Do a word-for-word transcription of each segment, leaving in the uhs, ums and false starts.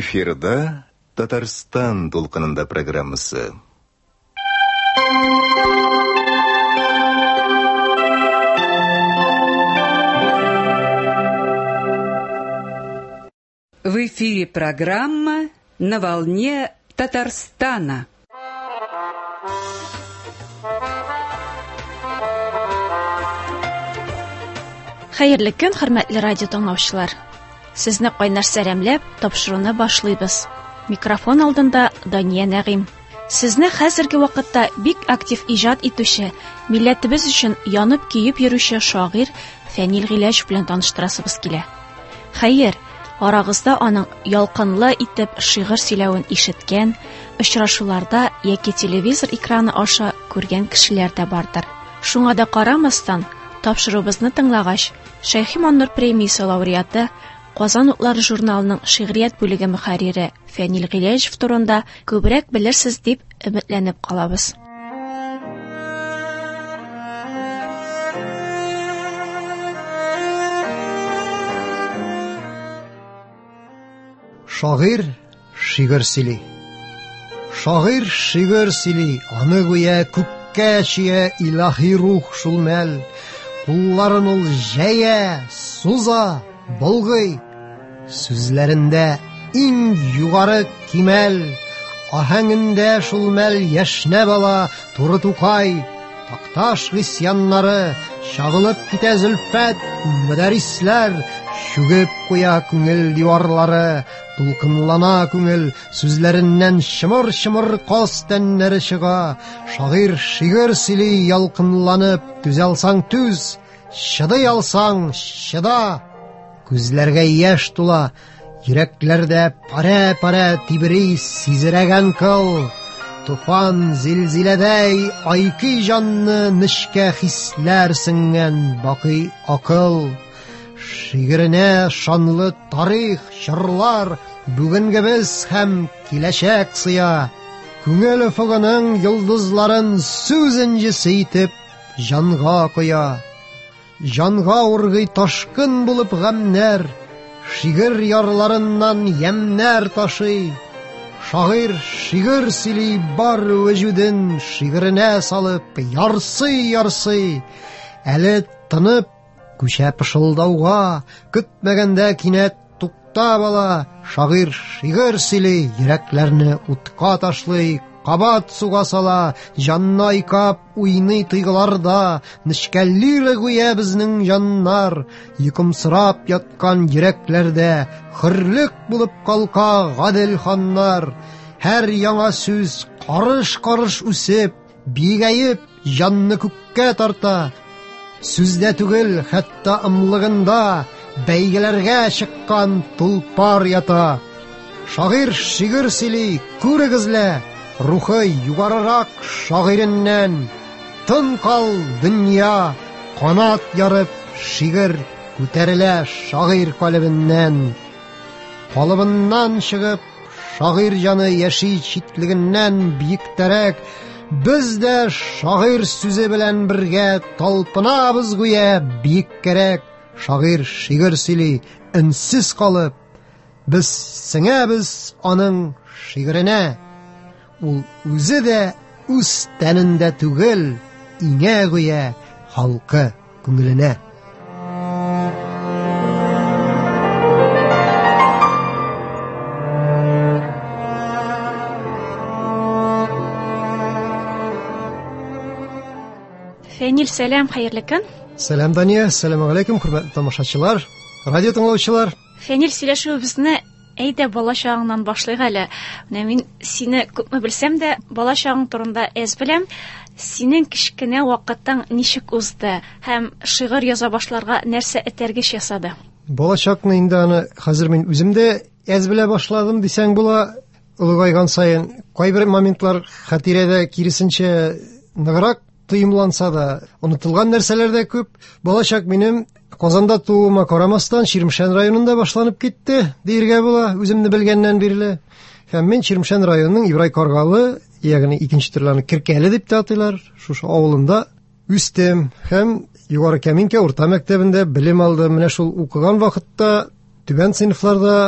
Эфирда Татарстан толқынында программасы. В эфире программа «На волне Татарстана». Хәерле көн, хөрмәтле радио тыңлаучылар. Сезне кайнар сәламләп, тапшыруны башлыйбыз. Микрофон алдында Дания Нәгыйм. Сезне хәзерге вакытта бик актив иҗат итүче, милләтебез өчен янып көеп йөрүче шагыйрь Фәнил Гыйләҗев белән таныштырасыбыз килә. Хәер, арагызда аның ялкынлы итеп шигырь сөйләвен ишеткән, очрашуларда яки телевизор экраны аша күргән кешеләр дә бардыр. Шуңа да карамастан, тапшырубызны тыңлагач, Шәйхи Маннур премиясе лауреаты, Казан утлары журналының шигърият бүлеге мөхәррире Фәнил Гыйләҗев турында күбрәк белерсез дип өметләнеп калабыз. Шагыйрь шигырь сөйли. Шагыйрь шигырь сөйли, аны гүя күккә чия илаһи рух шул мәл. Кулларын ул җәя, суза, болгый. Сүзләрендә иң югары кимәл, аһәңендә шул мәл яшнә бала, туры тукай, такташ гысьяннары, чагылып китә зөлфәт, мөдәрисләр, чүгеп куя күңел диварлары, тулкынлана күңел, сүзләреннән чымыр-чымыр каз тәннәре чыга. Шагыйрь шигырь сөйли ялкынланып, түзәлсаң түз, чыдый алсаң чыда. Күзләргә яшь тула, йөрәкләрдә пара-пара тибри сизрәгән кыл. Туфан зилзиләдәй айкый җанны нечкә хисләр сеңгән бакый акыл. Шигыренә шанлы тарих, чырлар, бүгенге без һәм киләчәк сыя. Күңел уфыгының йолдызларын сүзенҗесе итеп җанга куя. Җанга ургый ташкын булып гамнәр, шигырь ярларыннан ямнәр ташый. Шагыйрь шигырь сөйли бар вөҗүден шигыренә салып ярсый-ярсый. Әле тынып күчә пышылдауга, көтмәгәндә кинәт тукта бала. Шагыйрь шигырь сөйли, йөрәкләрне утка ташлый, кабат суга сала, җанны айкап уйный тойгыларда, нечкә лира гүя безнең җаннар, йокымсырап яткан йөрәкләрдә, хөрлек булып калка гадел ханнар. Һәр яңа сүз карыш-карыш үсеп, бигәеп җанны күккә тарта. Сүздә түгел, хәтта ымлыгында бәйгеләргә чыккан тулпар ята. Шагыйрь шигырь сөйли, күрегезлә, рухы югарырак шагыйреннән. Тын кал дөнья, канат ярып шигырь күтәрелә шагыйрь калыбыннан. Калыбыннан чыгып, шагыйрь җаны яши читлегеннән биектәрәк. Без дә шагыйрь сүзе белән бергә талпынабыз гүя биеккәрәк. Шагыйрь шигырь сөйли, өнсез калып, без сеңәбез аның шигыренә. Ул үзе дә үз тәнендә түгел, иңә гүя халкы күңеленә. Фәнил, сәлам, хәерле көн. Сәлам, Дания, сәлам алейкум, хөрмәтле тамашачылар, радио тыңлаучылар. Фәнил, сөйләшүебезне әйдә бала чагыңнан башлыйк әле. Менә мин сине күпме белсәм дә, бала чагың турында әз беләм. Синең кичкенә вакытың ничек узды һәм шигырь яза башларга нәрсә этәргеч ясады? Бала чакны инде аны хәзер мин үзем дә әз белә башладым дисәң була. Улгайган саен кайбер моментлар хатирәдә киресенчә ныграк тыйымланса да, онытылган нәрсәләр дә күп. Балачак минем Казанда тууыма карамастан Чирмешән районында башланып китте, диергә була, үземне белгәннән бирле. Һәм мин Чирмешән районының Ибрай Каргалы, ягъни икенче төрләне Киркәле дип тә атыйлар, шушы авылында үстем һәм югары Кәминкә урта мәктәбендә белем алдым. Менә шул укыган вакытта түбән сыйныфларда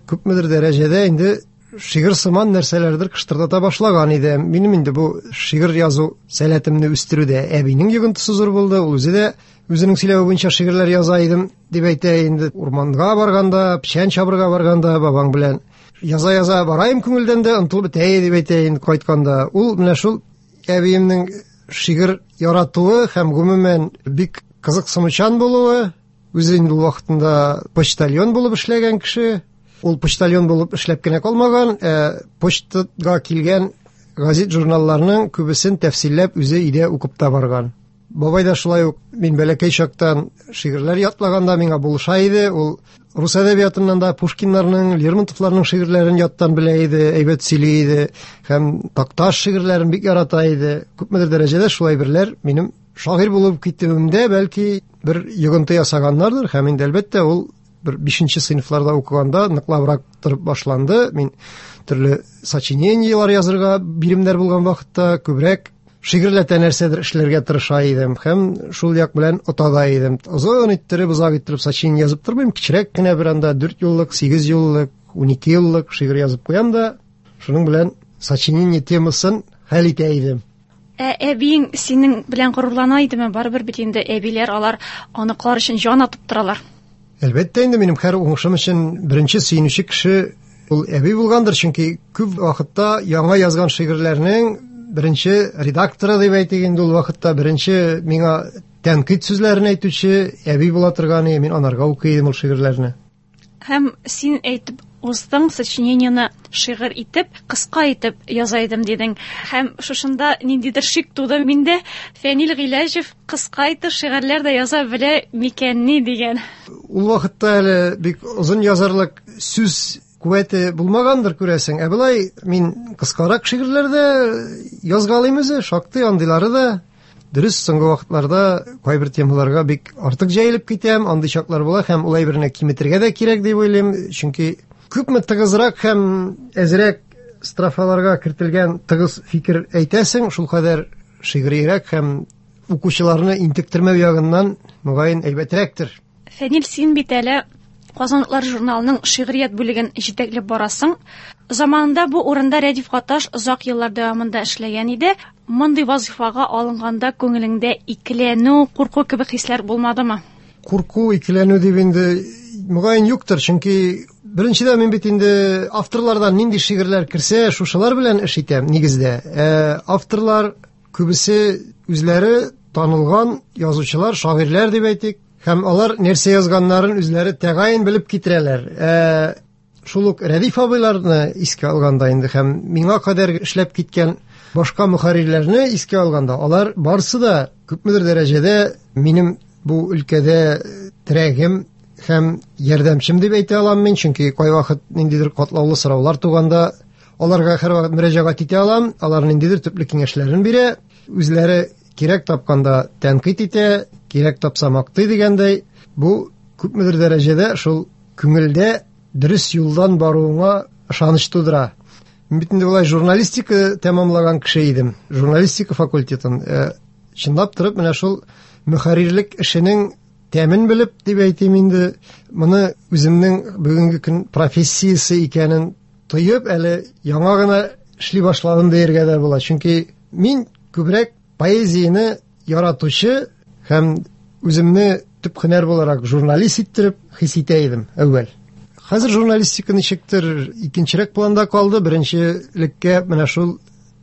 күпмедер дәрәҗәдә инде шигырь сыман нәрсәләрдер кыштырдата башлаган иде. Минем инде бу шигырь язу сәләтемне үстерүдә әбинең йогынтысы зур булды. Ул үзе дә үзенең сөйләве буенча шигырьләр яза идем дип әйтә инде. Урманга барганда, печән чабырга барганда бабаң белән яза-яза барайым күңелдән дә онытылып бетә дип әйтә инде кайтканда. Ул менә шул әбиемнең шигырь яратуы һәм гомумән бик кызыксынучан булуы, үзе инде ул вакытында почтальон булып эшләгән кеше. Ул почтальон булып эшләп кенә калмаган, ә почтага килгән газет журналларның күбесен тәфсилләп үзе өйдә укып та барган. Бабай да шулай ук мин бәләкәй чактан шигырьләр ятлаганда миңа булыша иде. Ул рус әдәбиятыннан да Пушкиннарның, Лермонтовларның шигырьләрен яттан белә иде, әйбәт сөйли иде һәм Такташ шигырьләрен бик ярата иде. Күпмедер дәрәҗәдә шулай берләр минем шагыйрь булып китүемдә бәлки бер йогынты ясаганнардыр һәм инде әлбәттә ул бер бишенче сыйныфларда укыганда ныклабрак торып башланды. Мин төрле сочинениялар язырга биремнәр булган вакытта күбрәк шигырьләтә нәрсәдер эшләргә тырыша идем һәм шул як белән отада идем. Озын иттереп, озак иттереп сочинение язып тормыйм. Кичерәк кенә бер анда дүрт еллык, сигез еллык, унике еллык шигырь язып куям да шуның белән сочинение темасын хәл итә идем. Ә әбиң синең белән горурлана идеме? Барыбер бит инде әбиләр алар аныклар өчен җан атып торалар. Әлбәттә инде минем һәр уңышым өчен беренче сөенүче кеше ул әби булгандыр, чөнки күп вакытта яңа язган шигырьләрнең беренче редакторы дип әйтик инде ул вакытта беренче миңа тәнкыйть сүзләрен әйтүче әби була торган иде. Мин анарга укый идем ул шигырьләрне. Һәм син әйтеп уздың сочинениены шигырь итеп, кыска итеп яза идем дидең. Һәм шушында ниндидер шик туды миндә. Фәнил Гыйләҗев кыска итеп шигырьләр дә яза белә микәнни дигән. Ул вакытта әле бик озын язарлык сүз куәте булмагандыр күрәсең. Ә былай мин кыскарак шигырьләрдә язгалыйм үзе, шактый андыйлары да. Дөрес, соңгы вакытларда кайбер темаларга бик артык җәелеп китәм, андый чаклар була һәм улай берне киметергә дә кирәк дип уйлыйм, чөнки күпме тыгызрак һәм әзрәк строфаларга кертелгән тыгыз фикер әйтәсең, шул кадәр шигырьрәк һәм укучыларны интектермәү ягыннан мөгаен әйбәтрәктер. Фәнил, син бит әле Казанлылар журналының шигърият бүлеген җитәкләп барасың. Заманында бу урында Рәдиф Гаташ озак еллар дәвамында эшләгән иде. Мондый вазифага алынганда күңелеңдә икеләнү, курку кебек хисләр булмадымы? Курку, икеләнү дип инде мөгаен юктыр, чөнки беренчедән мин бит инде авторлардан нинди шигырьләр керсә, шушылар белән эш итәм нигездә. Ә авторлар күбесе үзләре танылган язучылар, шагыйрьләр дип әйтик. Һәм алар нәрсә язганнарын үзләре тәгаен белеп китерәләр. Ә шул ук Рәдиф абыйларны искә алганда инде һәм миңа кадәр эшләп киткән башка мөхәррирләрне искә алганда, алар барысы да күпмедер дәрәҗәдә минем бу өлкәдә терәгем һәм ярдәмчем дип әйтә алам мин, чөнки кайвакыт ниндидер катлаулы сораулар туганда аларга һәрвакыт мөрәҗәгать итә алам, алар ниндидер төпле киңәшләрен бирә, үзләре кирәк тапканда тәнкыйть итә, кирәк тапса мактый дигәндәй. Бу күпмедер дәрәҗәдә шул күңелдә дөрес юлдан баруыңа ышаныч тудыра. Мин бит инде булай журналистика тәмамлаган кеше идем, журналистика факультетын. Чынлап торып, менә шул мөхәррирлек эшенең тәмен белеп дип әйтим инде, моны үземнең бүгенге көн профессиясе икәнен тоеп, әле яңа гына эшли башладым дияргә дә була. Чөнки мин күбрәк поэзияны яратучы һәм үземне төп һөнәр буларак журналист иттереп хис итә идем әүвәл. Хәзер журналистика ничектер икенчерәк планда калды. Беренчелеккә менә шул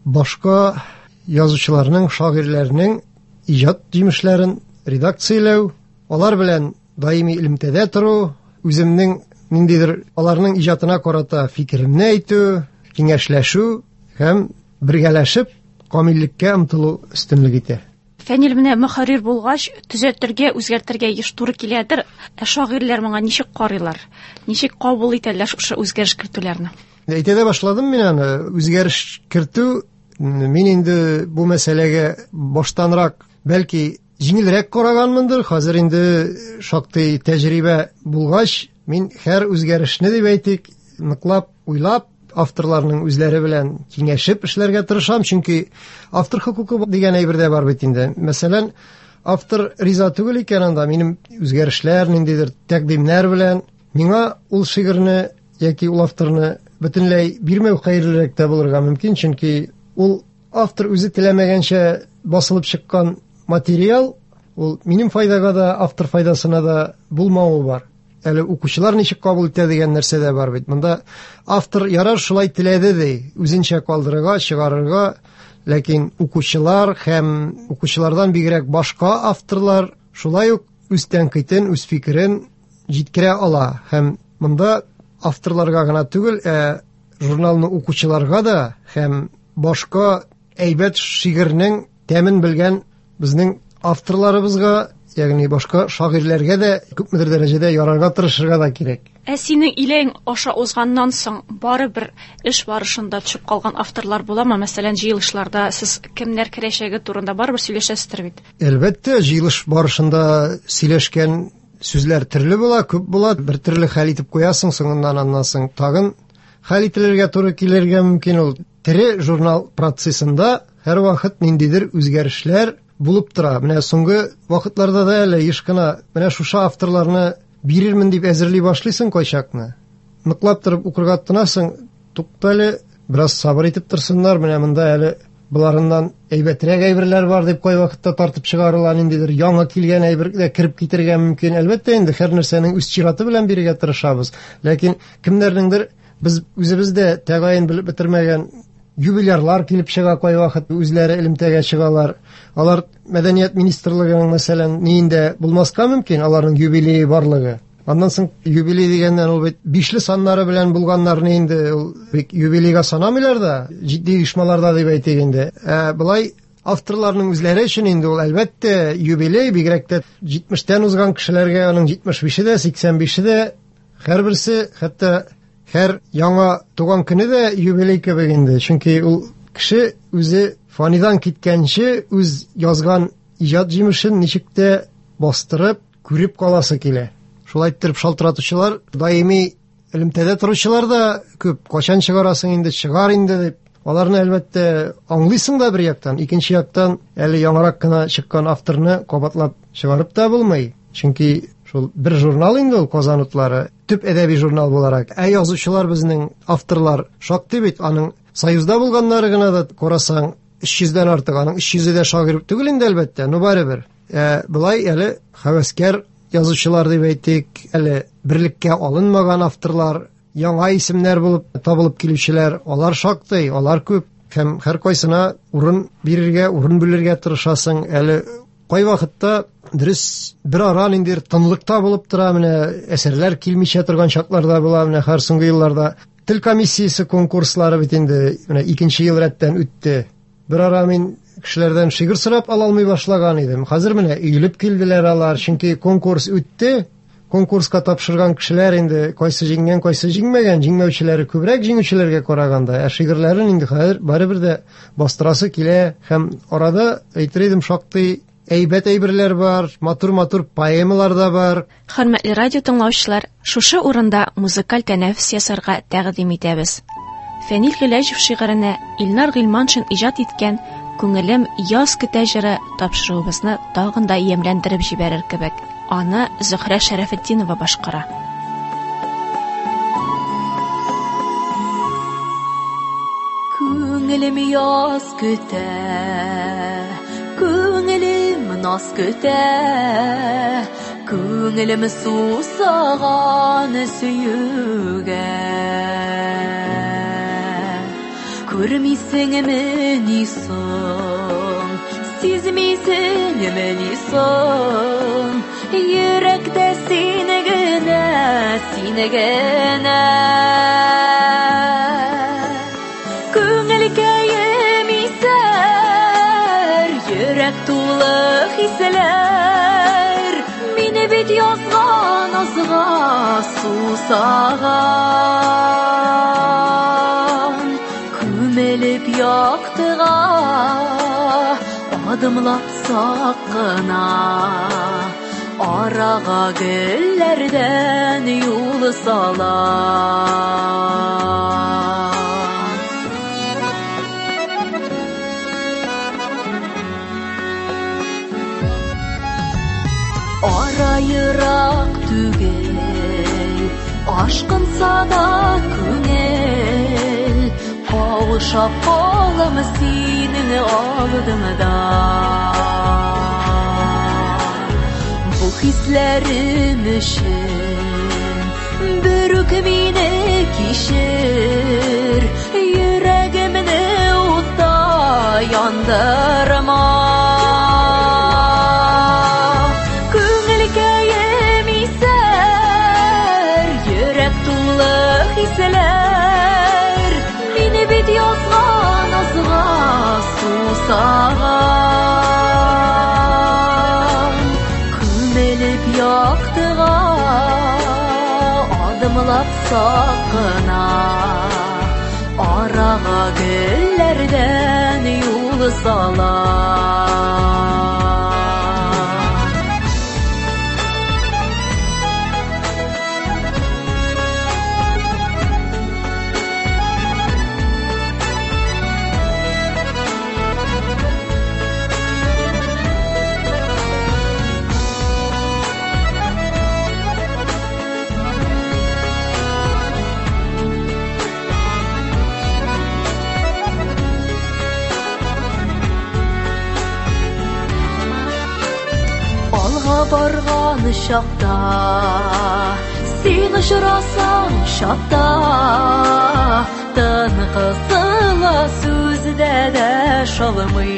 башка язучыларның, шагыйрьләрнең иҗат җимешләрен редакцияләү, алар белән даими элемтәдә тору, үземнең ниндидер аларның иҗатына карата фикеремне әйтү, киңәшләшү һәм бергәләшеп камиллеккә омтылу өстенлек итә. Фәнил, менә мөхәррир булгач, төзәтергә, үзгәртергә еш туры киләдер. Ә шагыйрьләр моңа ничек карыйлар? Ничек кабул итәләр шушы үзгәреш кертүләрне? Әйтә дә башладым мин аны. Үзгәреш кертү, мин инде бу мәсьәләгә баштанрак бәлки җиңелрәк караганмындыр. Хәзер инде шактый тәҗрибә булгач, мин һәр үзгәрешне дип әйтик, ныклап уйлап, авторларның үзләре белән киңәшеп эшләргә тырышам, чөнки автор хукукы дигән әйбер дә бар бит инде. Мәсәлән, автор риза түгел икән анда минем үзгәрешләр, ниндидер тәкъдимнәр белән, миңа ул шигырьне яки ул авторны бөтенләй бирмәү хәерлерәк тә булырга мөмкин, чөнки ул автор үзе теләмәгәнчә басылып чыккан материал, ул минем файдага да, автор файдасына да булмавы бар. Әле укучылар ничек кабул итә дигән нәрсә дә бар бит. Монда автор ярар шулай теләде ди, үзенчә калдырырга, чыгарырга, ләкин укучылар һәм укучылардан бигрәк башка авторлар шулай ук үз тәнкыйтен, үз фикерен җиткерә ала. Һәм монда авторларга гына түгел, ә журналны укучыларга да һәм башка әйбәт шигырьнең тәмен белгән безнең авторларыбызга, ягъни башка шагыйрьләргә дә күпмедер дәрәҗәдә ярарга тырышырга да кирәк. Ә синең илең аша узганнан соң бары бер эш барышында төшеп калган авторлар буламы? Мәсәлән, җыелышларда сез кемнәр керәчәге турында барыбер сөйләшәсездер бит. Әлбәттә, җыелыш барышында сөйләшкән сүзләр төрле була, күп була. Бер төрле хәл итеп куясың, соңыннан аннан соң тагын хәл ителергә туры килергә мөмкин. Ул тере журнал процессында һәрвакыт ниндидер үзгәрешләр булып тора. Менә соңгы вакытларда да әле еш кына менә шушы авторларны бирермен дип әзерли башлыйсың кайчакны. Ныклап торып укырга тынасың, туктале, бераз сабыр итеп торсыннар, менә монда әле буларыннан әйбәтрәк әйберләр бар дип кай вакытта тартып чыгарыла, ниндидер яңа килгән әйбер дә кирип китергә мөмкин. Әлбәттә, инде һәр нәрсәнең үз чираты белән бирергә тырышабыз. Ләкин кемнәрнеңдер без үзебездә тәгаен белеп бетермәгән юбилярлар килеп чыга, кай вакыт үзләре элемтәгә чыгалар. Алар мәдәният министрлыгының мәсәлән ниендә булмаска мөмкин, аларның юбилее барлыгы. Аннан соң юбилей дигәннән ул бит бишле саннары белән булганнарны инде ул бик юбилейга санамыйлар да, җитди оешмаларда дип әйтик инде. Ә былай авторларның үзләре өчен инде ул әлбәттә юбилей, бигрәк тә җитмештән узган кешеләргә аның җитмеш бише дә, сиксән бише дә, һәрберсе, хәтта һәр яңа туган көне дә юбилей кебек инде. Чөнки ул кеше үзе фанидан киткәнче үз язган иҗат җимешен ничек тә бастырып, күреп каласы килә. Шулай итеп шалтыратучылар, даими элемтәдә торучылар да күп. Качан чыгарасың инде, чыгар инде дип. Аларны әлбәттә аңлыйсың да бер яктан, икенче яктан әле яңарак кына чыккан авторны кабатлап чыгарып та булмый. Чөнки шул бер журнал инде ул Казан утлары, төп әдәби журнал буларак. Ә язучылар безнең авторлар шактый бит, аның Союзда булганнары гына да карасаң өч йөздән артык, аның өч йөзе дә шагыйрь түгел инде әлбәттә, ну барыбер. Ә былай әле хәвәскәр язучылар дип әйтик, әле берлеккә алынмаган авторлар, яңа исемнәр булып табылып килүчеләр, алар шактый, алар күп. Һәм һәр кайсына урын бирергә, урын бүлергә тырышасың. Әле кай вакытта дөрес бер ара ниндидер тынлыкта булып тора, менә әсәрләр килмичә торган чакларда була, менә һәр соңгы елларда тел комиссиясе конкурслары бит инде менә икенче ел рәттән үтте. Бер ара мин кешеләрдән шигырь сорап ала алмый башлаган идем. Хәзер менә өелеп килделәр алар, чөнки конкурс үтте. Конкурска тапшырган кешеләр инде кайсы җиңгән, кайсы җиңмәгән, җиңмәүчеләре күбрәк җиңүчеләргә караганда. Ә шигырьләрен инде хәзер барыбер дә бастырасы килә, һәм арада әйтер идем шактый әйбәт әйберләр бар, матур-матур поэмалар да бар. Хөрмәтле радио тыңлаучылар, шушы урында музыкаль тәнәфес ясарга тәкъдим итәбез. Фәнил Гыйләҗев шигыренә Илнар Гыйльманшин иҗат иткән «Күңелем яз көтә» җыры тапшыруыбызны тагын да ямьләндереп җибәрер кебек. Аны Зөһрә Шәрәфетдинова башкара. Күңелем яз көтә, күңелем наз көтә, күңелем сусаган сөюгә. Күрмисеңме ни соң, сизмисеңме ни соң, йөрәктә сине генә, сине генә. Күңелкәем исәр, йөрәк тулы хисләр, мине бит язган азга сусаган. Күмелеп яктыга, адымлап сакына, арага гөлләрдән юл сала. Ара ерак түгел, ашкынса да күңел, кавышап калам синең алдыңда. Бу хисләрем өчен бер үк мине кичер, йөрәгемне утта яндырма. Күңелгәем исәр, йөрәк тулы хисләр, мине бит язган азга сусаган. Күмелеп яктыга адымлап сакына, арага гөлләрдән юл сала. Барган чакта, син очрасаң чакта, тын кысыла сүздә дә шалмый.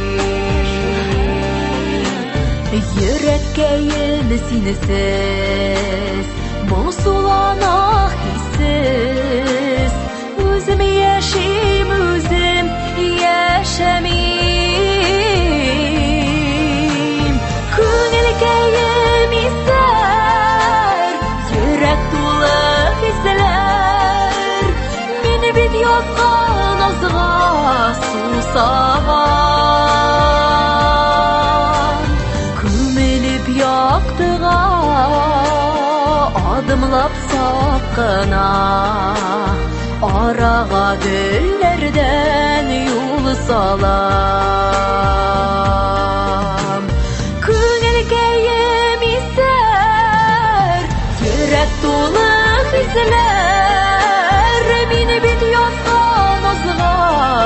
Йөрәккәем синесез, моңсулана хиссез, үзем яшим, үзем яшәмим. Күңелгәем исәр, йөрәк тулы хисләр, мине бит язган азга сусаган. Күмелеп яктыга адымлап сакына, арага гөлләрдән юл сала. Күңелгәем исәр, йөрәк тулы хисләр, мине бит язган азга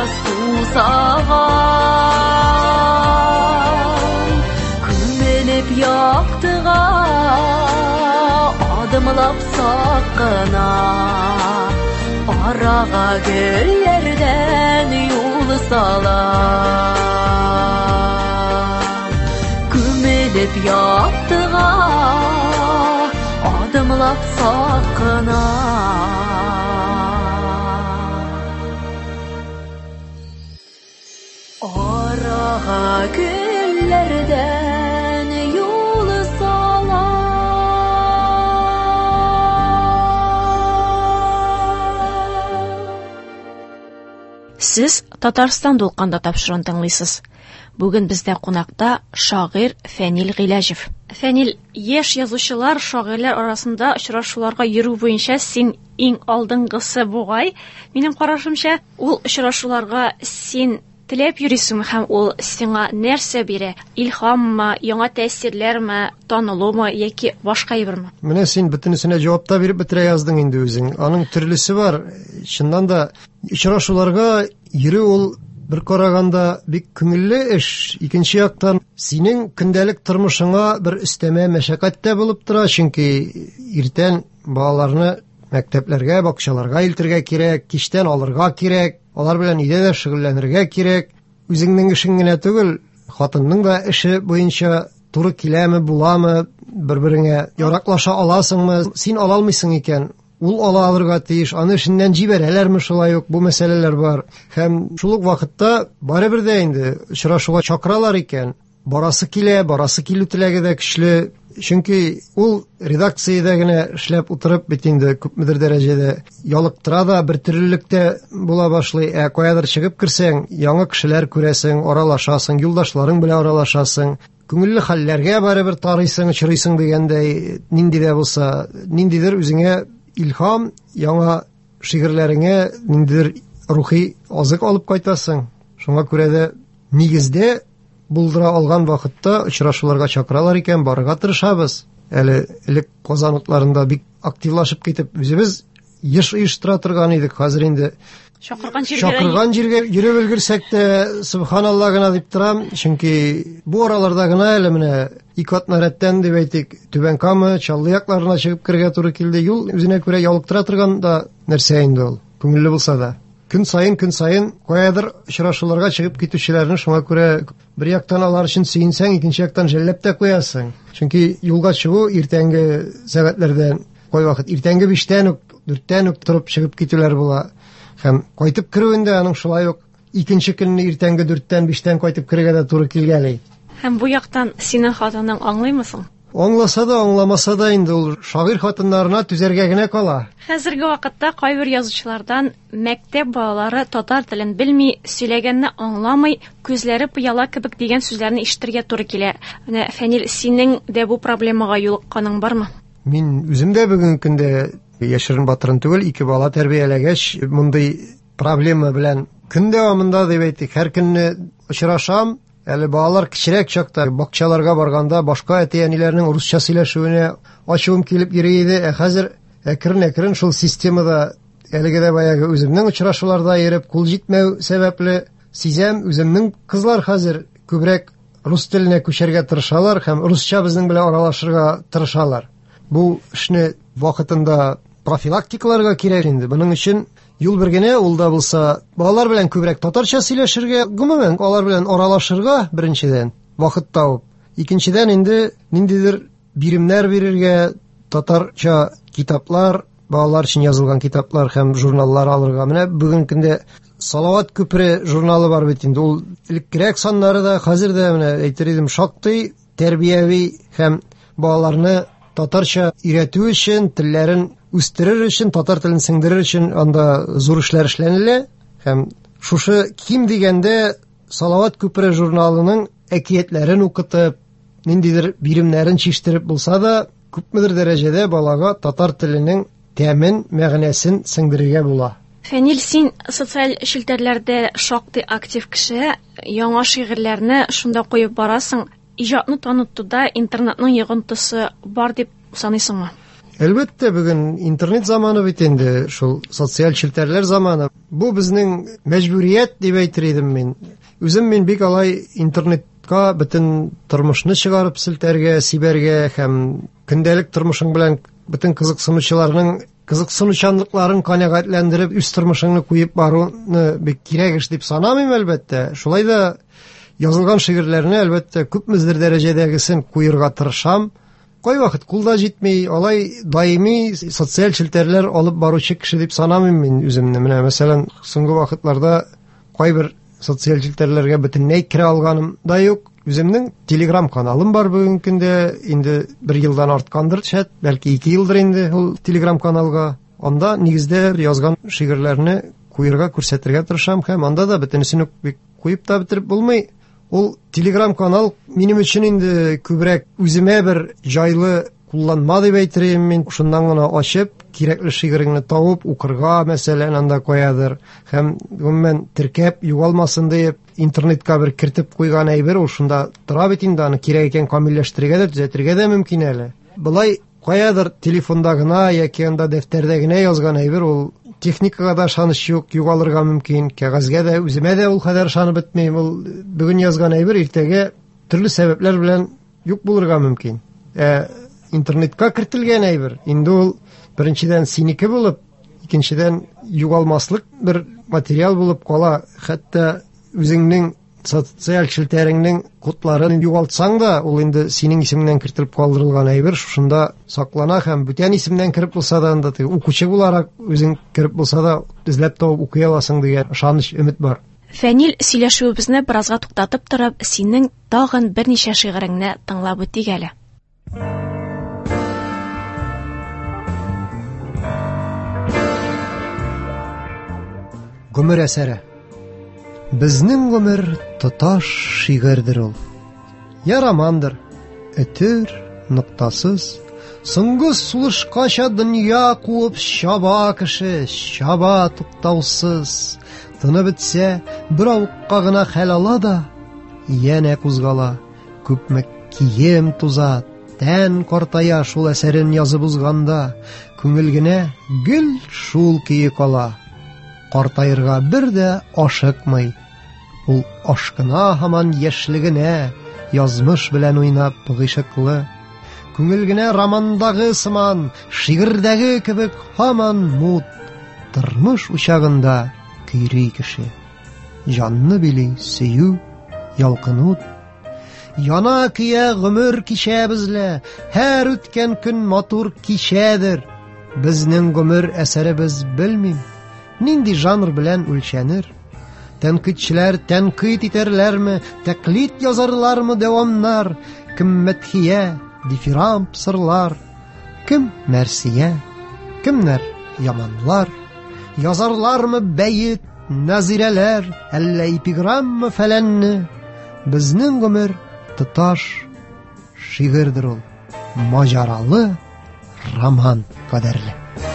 сусаган. Күмелеп яктыга адымлап сакына, арага гөлләрдән юл сала. Күмелеп яктыга адымлап сакына, арага гөлләрдән юл сала. Сез Татарстан дулканда тапшырын тыңлыйсыз. Бүген бездә кунакта шагыйрь Фәнил Гыйләҗев. Фәнил, яшь язучылар, шагыйрьләр арасында очрашуларга йөрү буенча син иң алдынгысы бугай. Минем карашымча, ул очрашуларга син теләп йөрисең һәм ул сиңа нәрсә бирә? Илһаммы, яңа тәэсирләрме, танылумы яки башка әйберме? Менә син бөтенесенә җавап та биреп бетерә яздың инде үзең. Аның төрлесе бар. Чыннан да очрашуларга йөрү ул бер караганда бик күңелле эш. Икенче яктан, синең көндәлек тормышыңа бер өстәмә мәшәкать тә булып тора, чөнки иртән балаларны мәктәпләргә, бакчаларга илтергә кирәк, кичтән алырга кирәк, алар белән өйдә дә шөгыльләнергә кирәк. Үзеңнең эшең генә түгел, хатынның да эше буенча туры киләме, буламы, бер-береңә яраклаша аласыңмы? Син ала алмыйсың икән, ул ала алырга тиеш, аны эшеннән җибәрәләрме, шулай ук бу мәсьәләләр бар. Һәм шул ук вакытта барыбер дә инде очрашуга чакыралар икән, барасы килә, барасы килү теләге дә көчле. Чөнки ул редакциядә генә эшләп утырып бит инде күпмедер дәрәҗәдә ялыктыра да, бер төрлелектә була башлый. Ә каядыр чыгып керсәң, яңа кешеләр күрәсең, аралашасың, юлдашларың белән аралашасың. Күңелле хәлләргә барыбер тарыйсың, чырыйсың дигәндәй, нинди дә булса, ниндидер үзеңә илһам, яңа шигырьләреңә ниндидер рухи азык алып кайтасың. Шуңа күрә дә нигездә булдыра алган вакытта очрашуларга чакыралар икән, барырга тырышабыз. әле элек Казан утларында бик активлашып китеп, үзебез еш оештыра торган идек. Хәзер инде Шакырган җиргә Шакырган җиргә йөреп өлгерсәк тә, субханалла гына дип торам, чөнки бу араларда гына әле менә ике атна рәттән дип әйтик, Түбән Кама, Чаллы якларына чыгып кергә туры килде. Юл үзенә күрә ялыктыра торган да нәрсә инде ул, күңелле булса да. Көн сайын, көн сайын каядыр очрашуларга чыгып китүчеләрне шуңа күрә бер яктан алар өчен сөенсәң, икенче яктан жәлләп тә куясың. Чөнки юлга чыгу иртәнге сәгатьләрдән, кай вакыт иртәнге биштән үк, дүрттән үк торып чыгып китүләр була. Һәм кайтып керүендә аның шулай ук икенче көнне иртәнге дүрттән биштән кайтып керергә дә туры килгәли. Һәм бу яктан синең хатының аңлыймысың? Аңласа да, аңламаса да инде ул шагыйрь хатыннарына түзәргә генә кала. Хәзерге вакытта кайбер язучылардан мәктәп балалары татар телен белми, сөйләгәнне аңламый, күзләре пыяла кебек дигән сүзләрне ишетергә туры килә. Менә Фәнил, синең дә бу проблемага юлыкканың бармы? Мин үзем дә бүгенге көндә яшерен батырын түгел, ике бала тәрбияләгәч, мондый проблема белән көн дәвамында дип әйтик, һәр көнне очрашам. Әле балалар кичерәк чакта бакчаларга барганда башка әти-әниләрнең урысча сөйләшүенә ачуым килеп йөри иде. Ә хәзер әкрен-әкрен шул системада әлеге дә баягы үземнең очрашуларда йөреп кул җитмәү сәбәпле сизәм, үземнең кызлар хәзер күбрәк рус теленә күчәргә тырышалар һәм русча безнең белән аралашырга тырышалар. Бу эшне вакытында профилактикаларга кирәк инде. Буның өчен юл бер генә, ул да булса балалар белән күбрәк татарча сөйләшергә, гомумән алар белән аралашырга беренчедән вакыт табып. Икенчедән инде ниндидер биремнәр бирергә, татарча китаплар, балалар өчен язылган китаплар һәм журналлар алырга. Менә бүгенге көндә Салават күпре журналы бар бит инде. Ул элеккерәк саннары да, хәзер дә менә әйтер идем, шактый тәрбияви һәм балаларны татарча өйрәтү өчен, телләрен үстерер өчен, татар телен сеңдерер өчен анда зур эшләр эшләнелә. Һәм шушы ким дигәндә Салават күпре журналының әкиятләрен укытып, ниндидер биремнәрен чиштереп булса да, күпмедер дәрәҗәдә балага татар теленең тәмен, мәгънәсен сеңдерергә була. Фәнил, син социаль челтәрләрдә шактый актив кеше, яңа шигырьләрне шунда куеп барасың. Иҗатны танытуда интернетның йогынтысы бар дип саныйсыңмы? Әлбәттә, бүген интернет заманы бит инде, шул социаль челтәрләр заманы. Бу безнең мәҗбүрият дип әйтер идем мин. Үзем мин бик алай интернетка бөтен тормышны чыгарып селтәргә, сибәргә һәм көндәлек тормышың белән бөтен кызыксынучыларның кызыксынучанлыкларын канәгатьләндереп, үз тормышыңны куеп баруны бик кирәк эш дип санамыйм, әлбәттә. Шулай да язылган шигырьләрне әлбәттә күпмездер дәрәҗәдәгесен куерга тырышам. Кай вакыт кулда җитми, алай даими социаль челтәрләр алып баручы кеше дип санамыйм мин үземне. Менә мәсәлән, соңгы вакытларда кайбер социаль челтәрләргә бөтенләй керә алганым да юк. Үземнең Telegram каналым бар бүгенге көндә, инде бер елдан арткандыр, шәт, бәлки ике елдыр инде ул Telegram каналга. Анда нигездә язган шигырьләрне куерга, күрсәтергә тырышам һәм анда да бөтенесен үк бик куеп та бетереп булмый. Ул Telegram канал минем өчен инде күбрәк үземә бер җайлы кулланма дип әйтергә мин. Шуннан гына ачып, кирәкле шигыреңне табып укырга, мәсәлән, анда куядыр. Һәм гомумән теркәп югалмасын дип интернетка бер кертеп куйган әйбер, ул шунда тора бит инде, аны кирәк икән камилләштерергә дә, төзәтергә дә мөмкин әле. Булай каядыр телефонда гына яки анда дәфтәрдә генә язган әйбер, ул техникага да ышаныч юк, югалырга мөмкин. Кәгазьгә дә, үземә дә ул кадәр ышанып бетмим. Ул бүген язган әйбер иртәгә төрле сәбәпләр белән юк булырга мөмкин. Ә интернетка кертелгән әйбер, инде ул беренчедән синеке булып, икенчедән югалмаслык бер материал булып кала. Хәтта үзеңнең социаль челтәреңнең кодларын югалтсаң да, ул инде синең исемеңнән кертелеп калдырылган әйбер, шушында саклана һәм бүтән исемнән кереп булса да, анда укучы буларак үзең кереп булса да, эзләп табып укый аласың дигән ышаныч, өмет бар. Фәнил, сөйләшүебезне беразга туктатып торып, синең тагын берничә шигыреңне тыңлап үтик әле. Гомер әсәре. Безнең гомер тоташ шигырьдер ул. Я романдыр, өтер, ноктасыз, соңгы сулышкача дөнья куып чаба кеше, чаба туктаусыз. Тыны бетсә, бер авыкка гына хәл ала да, янә кузгала, күпме кием тузат, тән картая шул әсәрен язып узганда, күңел генә гел шул көе кала. Картаерга бер дә ашыкмый. Ул ашкына һаман яшьлегенә, язмыш белән уйнап гыйшыклы. Күңел генә романдагы сыман, шигырьдәге кебек һаман мут. Тормыш учагында көйри кеше. Җанны били сөю, ялкынут. Яна көя гомер кичә безле, һәр үткән көн матур кичәдер. Безнең гомер әсәребез белмим, нинди жанр белән үлчәнер. Тәнкыйтьчеләр тәнкыйть итәрләрме, тәклит язарлармы дәвамнар, кем мәдхия, дифирамб сырлар, кем мәрсия, кемнәр яманлар, язарлармы бәйет, назирәләр, әллә эпиграммы фәләнне. Безнең гомер тоташ шигырьдер ул, маҗаралы роман кадәрле.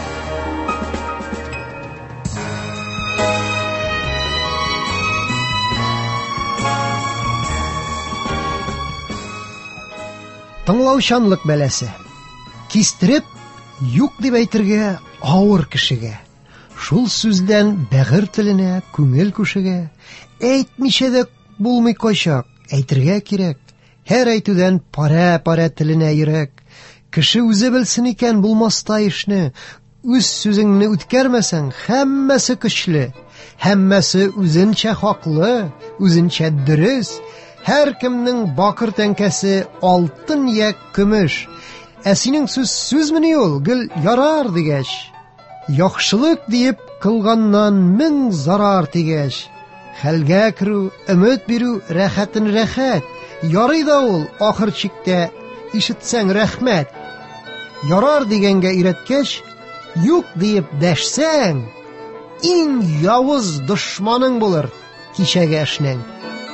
Тыңлаучанлык бәләсе. Кистереп, юк дип әйтергә авыр кешегә. Шул сүздән бәгырь теленә, күңел күшегә. Әйтмичә дә булмый кайчак, әйтергә кирәк. Һәр әйтүдән пара-пара теленә йөрәк. Кеше үзе белсен икән булмаста ишне. Үз сүзеңне үткәрмәсәң, һәммәсе көчле. Һәммәсе үзенчә хаклы, үзенчә дөрес. Һәр кемнең бакыр тәңкәсе алтын я көмеш. Ә синең сүз сүзмени ул, гел ярар дигәч. Яхшылык диеп кылганнан мең зарар тигәч. Хәлгә керү, өмет бирү, рәхәтен рәхәт. Ярый да ул, ахыр чиктә, ишетсәң рәхмәт. Ярар дигәнгә өйрәткәч, юк диеп дәшсәң, иң явыз дошманың булыр кичәгә эшнең.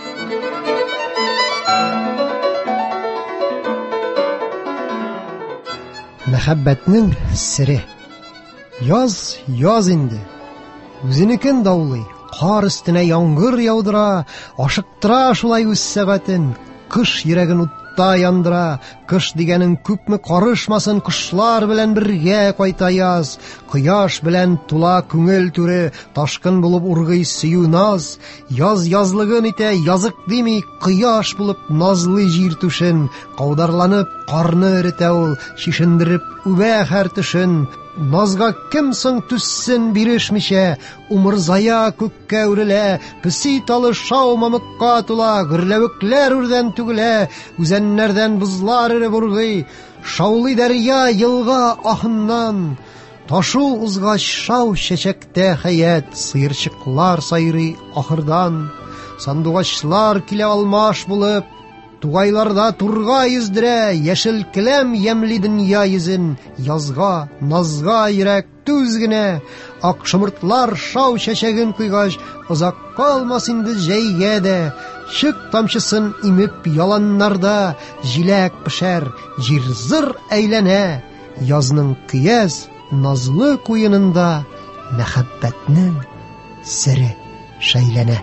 Мәхәббәтнең сере. Яз, яз инде. Үзенекен даулый, кар өстенә яңгыр яудыра, ашыктыра шулай үз сәгатен, кыш йөрәген утта яндыра. Кыш дигәнең күпме карышмасын, кышлар белән бергә кайта яз. Кояш белән тула күңел түре, ташкын булып ургый сөю наз. Яз язлыгын итә, язык дими, кояш булып назлы җир түшен. Каударланып, карны эретә ул, шишендереп үбә һәр төшен. Назга кем соң түссен бирешмичә, умырзая күккә үрелә, песи талы шау мамыкка тула, гөрләвекләр үрдән түгелә, үзәннәрдән бузлар эреп ургый, шаулый дәрья елга ахыннан. Ташу узгач шау чәчәктә хәят, сыерчыклар сайрый ахырдан. Сандугачлар килә алмаш булып, тугайларда турга йөздерә, яшел келәм ямли дөнья йөзен, язга, назга йөрәк түз генә. Ак шымыртлар шау чәчәген куйгач, озак калмас инде җәйгә дә. Чык тамчысын имеп яланнарда, җиләк пешәр, җир зыр әйләнә. Язның көяз, назлы куенында мәхәббәтнең сере шәйләнә.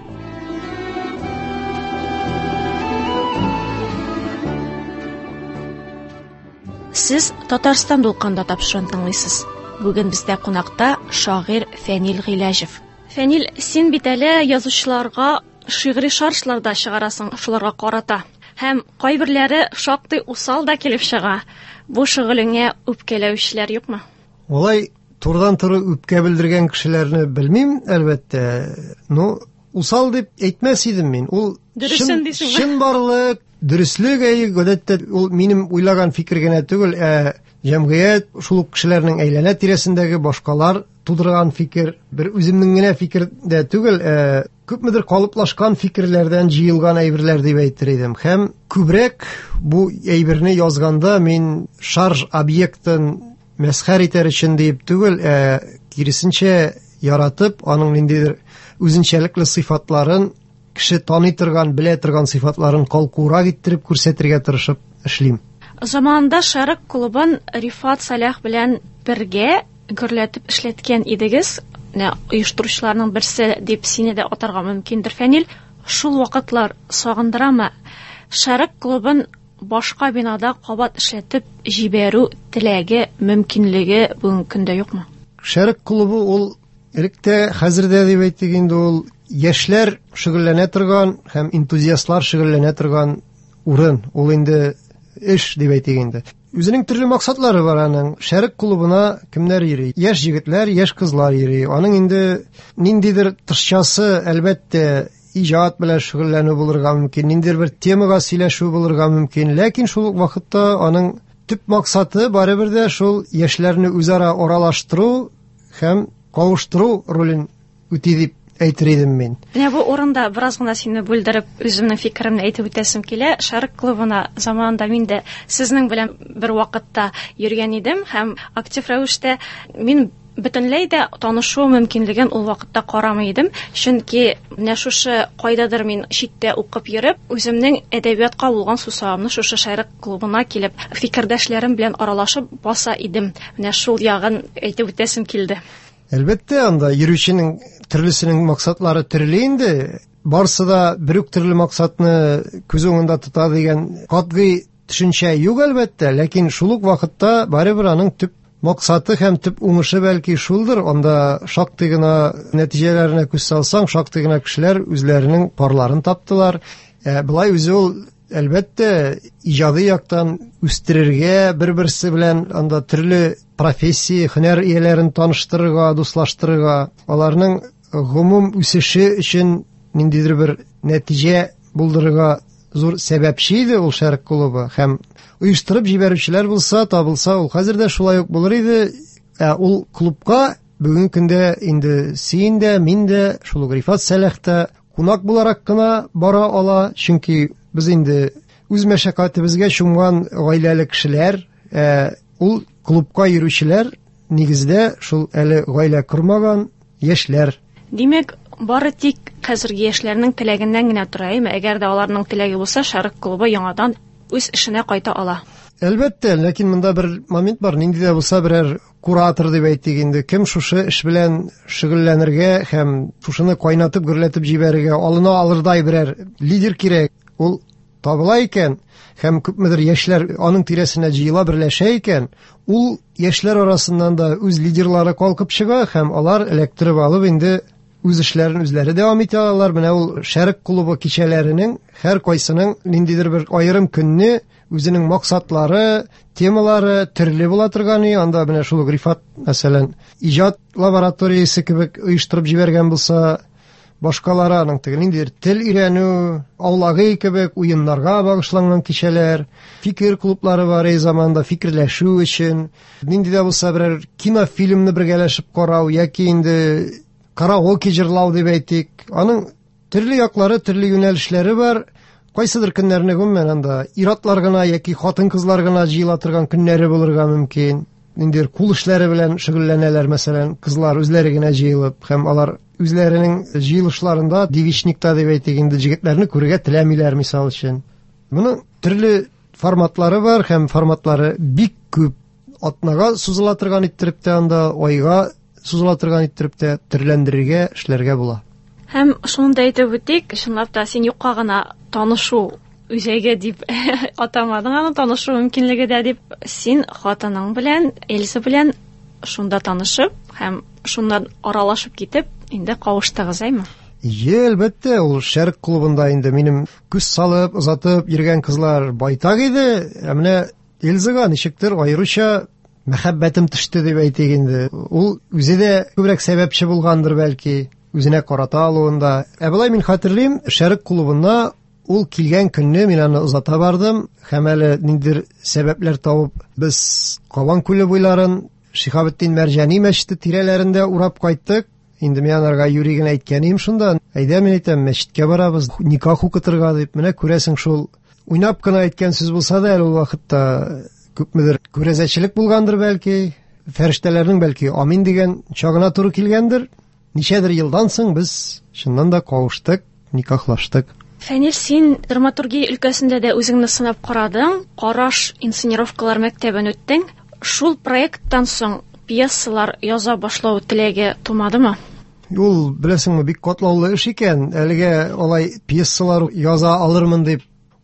Сез Татарстан дулкында тапшырын тыңлыйсыз. Бүген бездә кунакта шагыйрь Фәнил Гыйләҗев. Фәнил, син бит әле язучыларга шигъри шаршларда чыгарасың, шуларга карата. Һәм кайберләре шактый усал да килеп чыга. Бу шөгылеңә үпкәләүчеләр юкмы? Олай турдан-туры үпкә белдергән кешеләрне белмим, әлбәттә. Ну, усал дип әйтмәс идем мин. Ул чын барлык, дөрестлек әйе, гадәттә ул минем уйлаган фикер генә түгел, ә җәмгыять шул кешеләрнең әйләнә тирәсендәге башкалар тудырган фикер, бер үземнең генә фикер дә түгел, ә күпмедер калыплашкан фикерләрдән җыелган әйберләр дип әйтер идем. Һәм күбрәк бу әйберне язганда мин шарж объектын мәсхәр итәр өчен дип түгел, ә киресенчә яратып, аның ниндидер үзенчәлекле сыйфатларын, кеше таный торган, белә торган сыйфатларын калкурак иттереп күрсәтергә тырышып эшлим. Заманында Шәрык клубын Рифат Салах белән бергә гөрләтеп эшләткән идегез. Оештыручыларның берсе дип сине дә атарга мөмкиндер, Фәнил. Шул вакытлар сагындырамы? Шәрык клубын башка бинада кабат эшләтеп җибәрү теләге, мөмкинлеге бүгенге көндә юкмы? Шәрык клубы ул электә хәзердә дип әйтик инде ул яшьләр шөгыльләнә торган һәм энтузиастлар шөгыльләнә торган урын. Ул инде эш дип әйтик инде. Үзенең төрле максатлары бар аның. Шәрык клубына кемнәр йөри? Яшь җегетләр, яшь кызлар йөри. Аның инде ниндидер тышчасы, әлбәттә, иҗат белән шөгыльләнү булырга мөмкин, ниндидер бер темага сөйләшү булырга мөмкин. Ләкин шул ук вакытта аның төп максаты барыбер дә шул яшьләрне үзара аралаштыру һәм кавыштыру ролен үти дип әйтер идем мин. Менә бу урында бераз гына сине бүлдереп, үземнең фикеремне әйтеп үтәсем килә. Шәрык клубына заманында мин дә сезнең белән бер вакытта йөргән идем һәм актив рәвештә мин бөтенләй дә танышу мөмкинлеген ул вакытта карамый идем. Чөнки менә шушы кайдадыр мин читтә укып йөреп, үземнең әдәбиятка булган сусагымны шушы Шәрык клубына килеп, фикердәшләрем белән аралашып баса идем. Менә шул ягын әйтеп үтәсем килде. Әлбәттә, анда йөрүченең төрлесенең максатлары төрле инде. Барсы да бер үк төрле максатны күз уңында тота дигән катгый төшенчә юк әлбәттә, ләкин шул ук вакытта барыбер аның төп максаты һәм төп уңышы бәлки шулдыр. Анда шактый гына нәтиҗәләренә күз салсаң, шактый гына кешеләр үзләренең парларын таптылар. Ә, Былай үзе ул әлбәттә иҗади яктан үстерергә, бер-берсе белән анда төрле профессия, һөнәр ияләрен таныштырырга, дуслаштырырга, аларның гомум үсеше өчен ниндидер бер нәтиҗә булдырырга зур сәбәпче иде ул Шәрык клубы. Һәм оештырып җибәрүчеләр булса, табылса, ул хәзер дә шулай ук булыр иде. Ә ул клубка бүгенге көндә инде син дә, мин дә, шул ук Рифат Сәләх тә кунак буларак кына бара ала, чөнки без инде үз мәшәкатебезгә чумган гаиләле кешеләр, ә, ул клубка йөрүчеләр нигездә шул әле гаилә курмаган яшьләр. Димәк, бары тик хәзерге яшьләрнең теләгеннән генә тора, әйме? Әгәр дә аларның теләге булса, Шәрык клубы яңадан үз эшенә кайта ала. Әлбәттә, ләкин монда бер момент бар, нинди дә булса берәр куратор дип әйтик инде. Кем шушы эш белән шөгыльләнергә һәм шушыны кайнатып, гөрләтеп җибәрергә алына алырдай берәр лидер кирәк. Ул табыла икән һәм күпмедер яшьләр аның тирәсенә җыела, берләшә икән, ул яшьләр арасыннан да үз лидерлары калкып чыга һәм алар эләктереп алып инде үз эшләрен үзләре дәвам итә алалар. Менә ул Шәрык клубы кичәләренең һәр кайсының ниндидер бер аерым көнне үзенең максатлары, темалары төрле була торган. Анда менә шул Рифат, мәсәлән, иҗат лабораториясе кебек оештырып җибәргән булса, башкалары аның теге ниндидер тел өйрәнү, аулагы кебек уеннарга багышланган кичәләр, фикер клублары бар ай заманда фикерләшү өчен, нинди дә булса берәр кинофильмны бергәләшеп карау яки инде караоке җырлау дип әйтик. Аның төрле яклары, төрле юнәлешләре бар. Кайсыдыр көннәрне гомумән анда иратлар гына яки хатын-кызлар гына җыела торган көннәре булырга мөмкин. Ниндидер кул эшләре белән шөгыльләнәләр, мәсәлән, кызлар үзләре генә җыелып, һәм алар үзләренең җыелышларында девичникта дип әйтик инде җегетләрне күрергә теләмиләр, мисал өчен. Моның төрле форматлары бар һәм форматлары бик күп. Атнага сузыла торган иттереп тә анда, айга сузыла торган иттереп тә төрләндерергә, эшләргә була. Һәм шуны да әйтеп үтик, чынлап та син юкка гына танышу үзәге дип атамадың аны, танышу мөмкинлеге дә дип, син хатының белән, Эльза белән шунда танышып һәм шуннан аралашып китеп, инде кавыштыгыз, әйме? Е, әлбәттә, ул Шәрык клубында инде минем күз салып, озатып йөргән кызлар байтак иде. Ә менә Эльзага ничектер аеруча мәхәббәтем төште дип әйтик инде. Ул үзе дә күбрәк сәбәпче булгандыр бәлки, үзенә карата алуында. Ә болай мин хәтерлим, Шәрык клубына ул килгән көнне мин аны озата бардым, һәм әле ниндидер сәбәпләр табып, без Кабан күле буйларын, Шиһабетдин Мәрҗани мәчете тирәләрендә урап кайттык. Инде мин анарга юриген әйткәнем шунда. Әйдә, мин әйтәм, мәчеткә барабыз, никах укытырга дип. Менә күрәсең, шул уйнап кына әйткән сүз булса да, әле ул вакытта күпмедер күрәзәчелек булгандыр бәлки, фәрештәләрнең бәлки амин дигән чагына туры килгәндер. Ничәдер елдан соң без шуннан да кавыштык, никахлаштык. Фәнил, син драматургия өлкәсендә дә үзеңне сынап карадың, Караш инсценировкалар мәктәбен үттең. Шул проекттан соң пьесалар яза башлау теләге тумадымы? Ул, беләсеңме, бик катлаулы эш икән. Әлегә алай пьесалар яза алырмын дип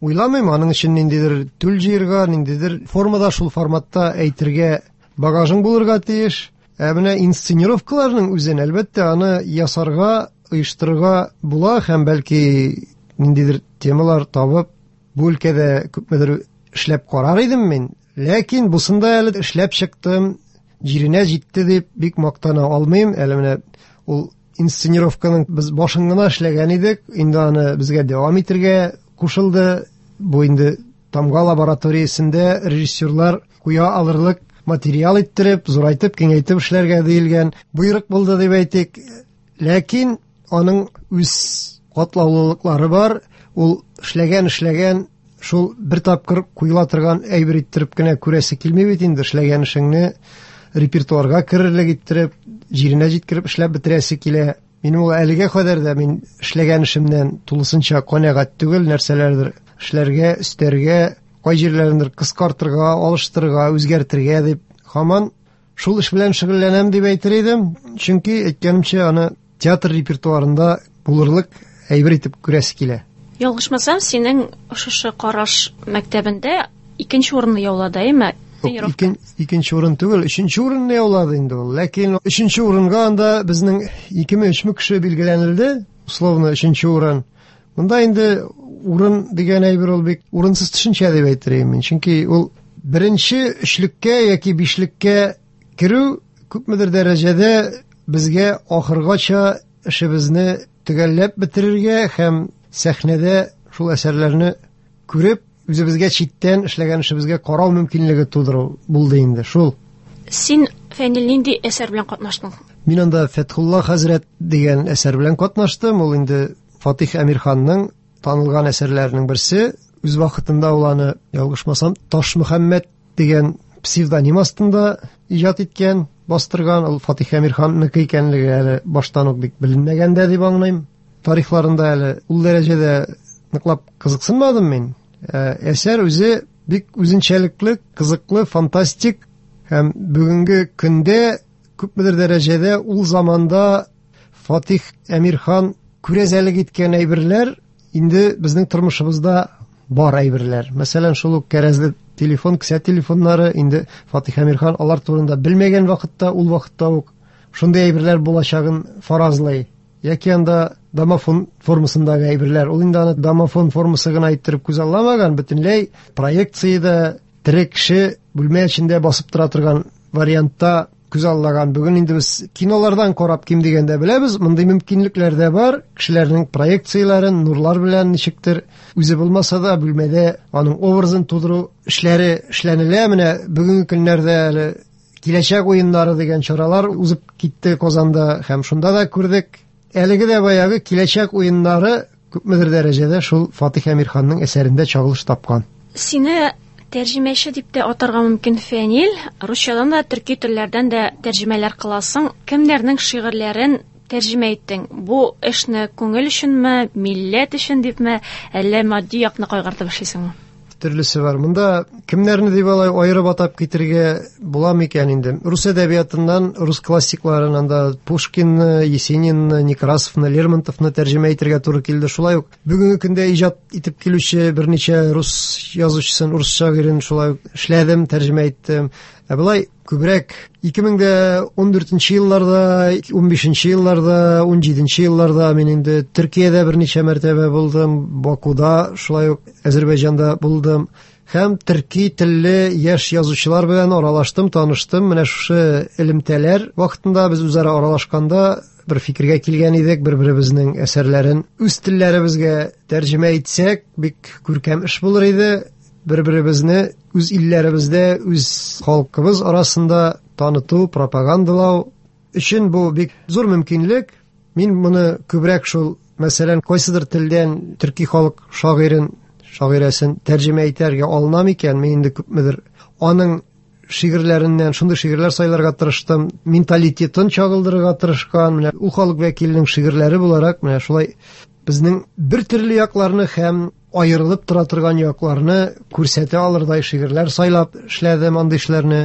уйламыйм, аның өчен ниндидер төл җыярга, ниндидер формада, шул форматта әйтергә багажың булырга тиеш. Ә менә инсценировкаларның үзен, әлбәттә, аны ясарга, оештырырга була һәм бәлки ниндидер темалар табып, бу өлкәдә күпмедер эшләп карар идем мин. Ләкин бусында әле эшләп чыктым, җиренә җитте дип бик мактана алмыйм. Әле менә ул инсценировканың без башын гына эшләгән идек, инде аны безгә дәвам итәргә кушылды. Бу инде Тамга лабораториясендә режиссерлар куя алырлык материал иттереп, зурайтып, киңәйтеп эшләргә диелгән боерык булды дип әйтик. Ләкин аның үз катлаулылыклары бар. Ул эшләгән эшләгән шул бер тапкыр куела торган әйбер иттереп кенә күрәсе килми бит инде. Эшләгән эшеңне репертуарга керерлек иттереп, җиренә җиткереп эшләп бетерәсе килә. Минем ул әлегә кадәр дә мин эшләгән эшемнән тулысынча канәгать түгел, нәрсәләрдер эшләргә, өстәргә, кай җирләрендер кыскартырга, алыштырырга, үзгәртергә дип һаман шул эш белән шөгыльләнәм дип әйтер идем. Чөнки әйткәнемчә, аны театр репертуарында булырлык әйбер итеп күрәсе килә. Ялгышмасам, синең шушы караш мәктәбендә икенче урынны яуладаймы? Икен, икенче урын түгел, өченче урынны яулады инде ул. Ләкин өченче урынга анда безнең ике-өч кеше билгеләнелде. Условно өченче урын. Монда инде урын дигән әйбер ул бик урынсыз төшенчә дип әйтер мин. Чөнки ул беренче өчлеккә яки бишлеккә керү күпмедер дәрәҗәдә безгә ахыргача эшебезне төгәлләп бетерергә һәм сәхнәдә шул әсәрләрне күреп, үзебезгә читтән эшләгән эшебезгә карау мөмкинлеге тудыру булды инде. Шул. Син Фәнил нинди әсәр белән катнаштың? Мин анда Фәтхулла хәзрәт дигән әсәр белән катнаштым. Ул инде Фатих Әмирханның танылган әсәрләренең берсе. Үз вакытында ул аны, ялгышмасам, Таш Мөхәммәд дигән псевдоним астында иҗат иткән, бастырган. Ул Фатих Әмирханныкы икәнлеге әле баштан ук бик беленмәгән дә дип аңлыйм. Тарихларында әле ул дәрәҗәдә ныклап кызыксынмадым мин. Әсәр үзе бик үзенчәлекле, кызыклы, фантастик һәм бүгенге көндә күпмедер дәрәҗәдә ул заманда Фатих Әмирхан күрәзәлек иткән әйберләр инде безнең тормышыбызда бар әйберләр. Мәсәлән, шул ук кәрәзле телефон, кесә телефоннары инде Фатих Әмирхан алар турында белмәгән вакытта, ул вакытта ук шундый әйберләр булачагын фаразлый. Яки анда домофон формасындагы әйберләр. Ул инде аны домофон формасы гына иттереп күз алламаган, бөтенләй проекцияда тере кеше бүлмә эчендә басып тора торган вариантта күз аллаган. Бүген инде без кинолардан карап ким дигәндә беләбез, мондый мөмкинлекләр дә бар. Кешеләрнең проекцияларын нурлар белән ничектер үзе булмаса да бүлмәдә аның образын тудыру эшләре эшләнелә. Менә бүгенге көннәрдә әле киләчәк уеннары дигән чаралар узып китте Казанда һәм шунда да күрдек. Әлеге дә баягы киләчәк уеннары күпмедер дәрәҗәдә шул Фатих Әмирханның әсәрендә чагылыш тапкан. Сине тәрҗемәче дип тә атарга мөмкин, Фәнил. Русчадан да, төрки телләрдән дә тәрҗемәләр кыласың. Кемнәрнең шигырьләрен тәрҗемә иттең? Бу эшне күңел өченме, милләт өчен дипме, әллә матди якны кайгыртып эшлисеңме? Төрлесе бар. Монда кемнәрне дип алай аерып атап китергә була микән инде? Рус әдәбиятыннан, рус классикларынан да Пушкинны, Есенинны, Некрасовны, Лермонтовны тәрҗемә итәргә туры килде. Шулай ук бүгенге көндә иҗат итеп килүче берничә рус язучысын, рус шагыйрен шулай эшләдем, тәрҗемә иттем. Ә болай күбрәк ике мең ун дүртенче елларда, ун бишенче елларда, ун җиденче елларда мин инде Төркиядә берничә мәртәбә булдым, Бакуда, шулай ук Азәрбайҗанда булдым. Һәм төрки телле яшь язучылар белән аралаштым, таныштым. Менә шушы элемтәләр вакытында без үзара аралашканда бер фикергә килгән идек, бер-беребезнең әсәрләрен үз телләребезгә тәрҗемә итсәк, бик күркәм эш булыр иде. Бер-беребезне үз илләребездә, үз халкыбыз арасында таныту, пропагандалау өчен бу бик зур мөмкинлек. Мин моны күбрәк шул, мәсәлән, кайсыдыр телдән төрки халык шагыйрен, шагыйрәсен тәрҗемә итәргә алынам икән, мин инде күпмедер аның шигырьләреннән шундый шигырьләр сайларга тырыштым, менталитетын чагылдырырга тырышкан. Менә ул халык вәкиленең шигырьләре буларак, менә шулай безнең бер төрле якларны һәм аерылып тора торган якларны күрсәтә алырдай шигырьләр сайлап эшләдем, андый эшләрне.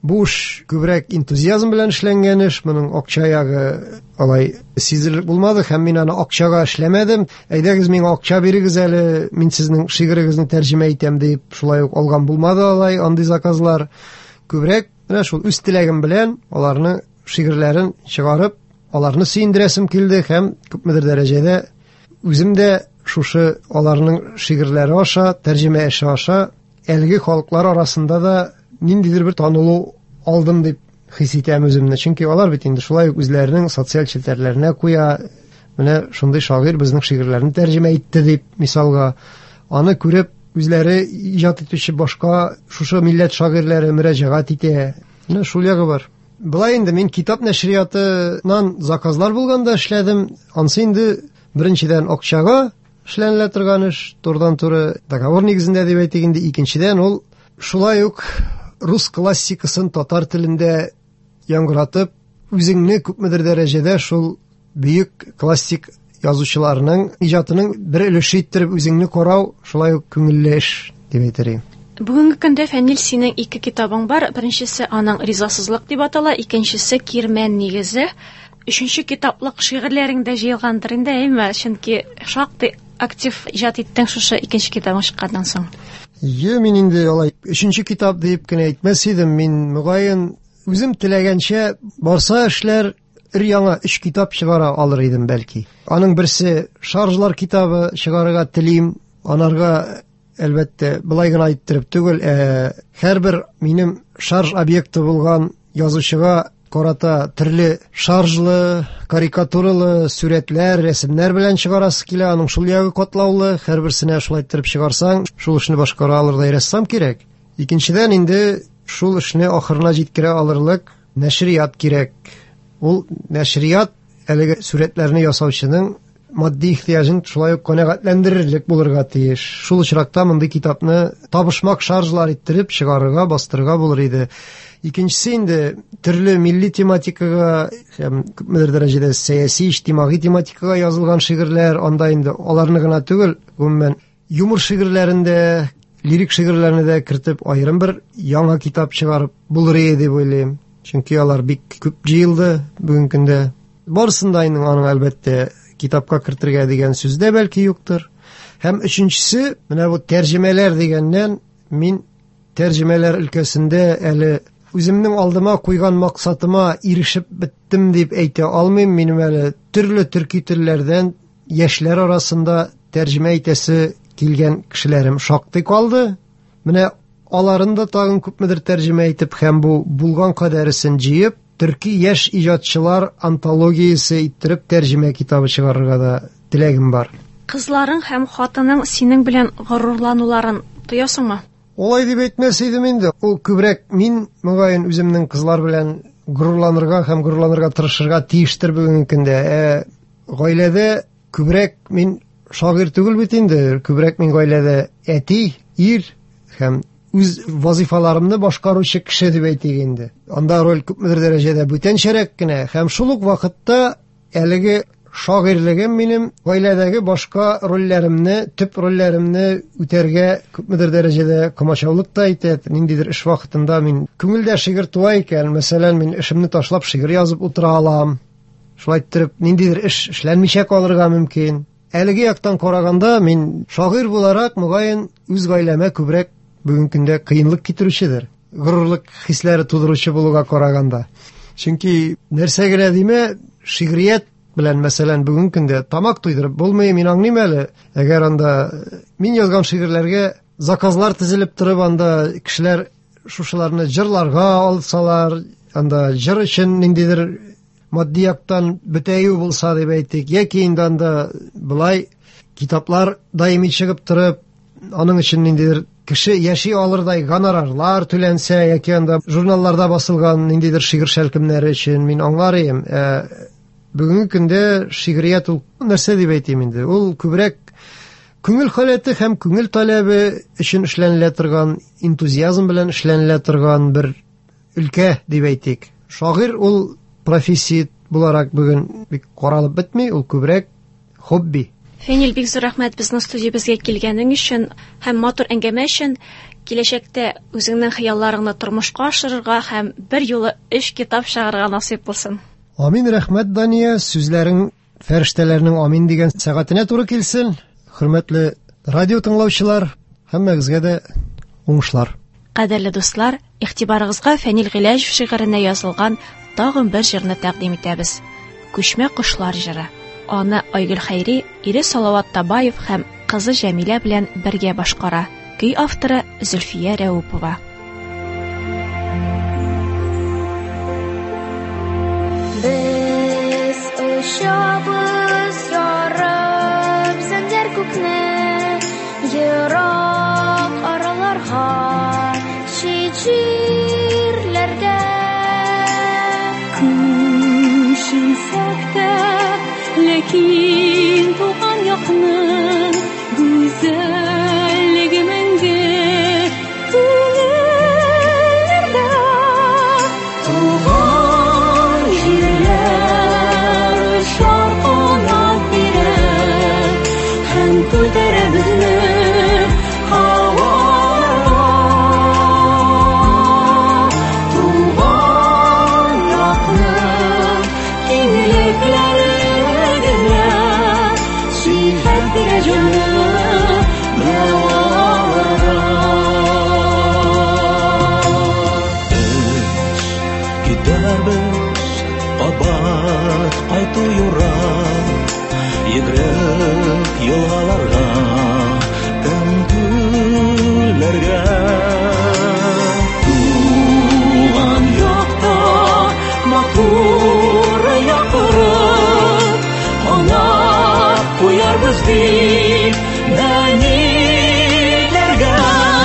бу эш күбрәк энтузиазм белән эшләнгән эш, моның акча ягы алай сизелерлек булмады һәм мин аны акчага эшләмәдем. Әйдәгез, миңа акча бирегез әле, мин сезнең шигырегезне тәрҗемә итәм дип шулай ук алган булмады алай андый заказлар. Күбрәк менә шул үз теләгем белән аларны шигырьләрен чыгарып, аларны сөендерәсем килде һәм күпмедер дәрәҗәдә үзем дә шушы аларның шигырьләре аша, тәрҗемә эше аша әлеге халыклар арасында да ниндидер бер танылу алдым дип хис итәм үземне. Чөнки алар бит инде шулай ук үзләренең социаль челтәрләренә куя, менә шундый шагыйрь безнең шигырьләрне тәрҗемә итте дип, мисалга, аны күреп үзләре иҗат итүче башка шушы милләт шагыйрьләре мөрәҗәгать итә. Менә шул ягы бар. Былай инде мин китап нәшриятыннан заказлар булганда эшләдем. Ансы инде беренчедән акчага эшләнелә торган эш, турыдан-туры договор нигезендә дип әйтик инде. Икенчедән ул шулай ук рус классикасын татар телендә яңгыратып, үзеңне күпмедер дәрәҗәдә шул бөек классик язучыларның иҗатының бер өлеше иттереп үзеңне карау шулай ук күңелле эш дип әйтәм. Бүгенге көндә Фәнил синең ике китабың бар. Беренчесе аның ризасызлык дип атала, икенчесе Кирмән нигезе. Өченче китаплык шигырьләрең дә җыелгандыр инде, әйме? Чөнки шактый актив иҗат иттең шушы икенче китабың чыкканнан соң. Йә, мин инде алай өченче китап дип кенә әйтмәс идем. Мин мөгаен үзем теләгәнчә барса эшләр өр-яңа өч китап чыгара алыр идем бәлки. Аның берсе шаржлар китабы чыгарырга телим. Анарга әлбәттә былай гына әйттереп түгел, ә һәрбер минем шарж объекты булган язучыга карата төрле шаржлы, карикатуралы сүрәтләр, рәсемнәр белән чыгарасы килә. Аның шул ягы катлаулы, һәрберсенә шулай иттереп чыгарсаң, шул эшне башкара алырдай рәссам кирәк. Икенчедән инде шул эшне ахырына җиткерә алырлык нәшрият кирәк. Ул нәшрият әлеге сүрәтләрне ясаучының матди ихтыяҗын шулай ук канәгатьләндерерлек булырга тиеш. Шул очракта мондый китапны табышмак шаржлар иттереп чыгарырга, бастырырга булыр иде. Икенчесе инде төрле милли тематикага һәм күпмедер дәрәҗәдә сәяси, иҗтимагый тематикага язылган шигырьләр, анда инде аларны гына түгел, гомумән юмор шигырьләрендә, лирик шигырьләрне дә кертеп аерым бер яңа китап чыгарып булыр иде дип уйлыйм. Чөнки алар бик күп җыелды бүгенге көндә. Барысында инде аның әлбәттә китапка кертергә дигән сүз дә бәлки юктыр. Һәм өченчесе, менә бу тәрҗемәләр дигәннән мин тәрҗемәләр өлкәсендә әле үземнең алдыма куйган максатыма ирешеп биттем дип әйтә алмыйм. Минем әле төрле төрки телләрдән яшьләр арасында тәрҗемә итәсе килгән кешеләрем шактый калды. Менә аларында тагын күпмедер тәрҗемә итеп һәм бу булган кадәресен җыеп, төрки яшь иҗатчылар антологиясе иттереп тәрҗемә китабы чыгарырга да теләгем бар. Кызларың һәм хатының синең белән горурлануларын тоясыңмы? Олай дип әйтмәс идем инде. Ул күбрәк мин мөгаен үземнең кызлар белән горурланырга һәм горурланырга тырышырга тиештер бүгенге көндә. Ә гаиләдә күбрәк мин шагыйрь түгел бит инде. Күбрәк мин гаиләдә әти, ир һәм үз вазифаларымны башкаручы кеше дип әйтик инде. Анда роль күпмедер дәрәҗәдә бүтәнчәрәк кенә һәм шул ук вакытта әлеге шагыйрьлегем минем гаиләдәге башка рольләремне, төп рольләремне үтәргә күпмедер дәрәҗәдә комачаулык та итә. Ниндидер эш вакытында мин күңелдә шигырь туа икән, мәсәлән, мин эшемне ташлап шигырь язып утыра алам. Шулай итеп, ниндидер эш эшләнмичә калырга мөмкин. Әлеге яктан караганда мин шагыйрь буларак мөгаен үз гаиләмә күбрәк бүгенге көндә кыенлык китерүчедер. Горурлык хисләре тудыручы булуга караганда. Чөнки нәрсә генә димә, шигърият белән мәсәлән бүгенге көндә тамак туйдырып булмый. Мин аңлыйм әле, әгәр анда мин язган шигырьләргә заказлар тезелеп торып, анда кешеләр шушыларны җырларга алсалар, анда җыр өчен ниндидер матди яктан бетәю булса дип әйтик, яки инде анда былай китаплар даими чыгып торып, аның өчен ниндидер кеше яши алырдай гонорарлар түләнсә, яки анда журналларда басылган ниндидер шигырь шәлкемнәре өчен мин аңларым. Ә бүгенге көндә шигърият ул нәрсә дип әйтим инде? Ул күбрәк күңел халәте һәм күңел таләбе өчен эшләнелә торган, энтузиазм белән эшләнелә торган бер өлкә дип әйтик. Шагыйрь ул профессия буларак бүген бик каралып бетми, ул күбрәк хобби. Фәнил, бик зур рәхмәт безнең студиябезгә килгәнең өчен һәм матур әңгәмә өчен. Киләчәктә үзеңнең хыялларыңны тормышка ашырырга һәм бер юлы өч китап чыгарырга насыйп булсын. Амин, рәхмәт, Дания. Сүзләрең фәрештәләрнең амин дигән сәгатенә туры килсен. Хөрмәтле радио тыңлаучылар, һәммәгезгә дә уңышлар. Кадерле дуслар, игътибарыгызга Фәнил Гыйләҗев шигыренә язылган тагын бер җырны тәкъдим итәбез. Күчмә кошлар җыры. Аны Айгөл Хәйри, ире Салават Табаев һәм кызы Җәмилә белән бергә башкара. Көй авторы Зөлфия Рәупова. Без очабыз ярып зәңгәр күкне, ерак араларга, чиҗирләргә. Күченсәк тә, ләкин туган якның гүзәллеге мәңге күңелләрдә. Туган җирләр шаркылдап бирә, һәм күтәрә безне һавага. Туган якның киңлекләренә сихәт бирә җаны. Кабат кайту юра, йөгереп елгаларга, көңгүләргә. Туган якта матур якырып, канат куярбыз дип нәниләргә.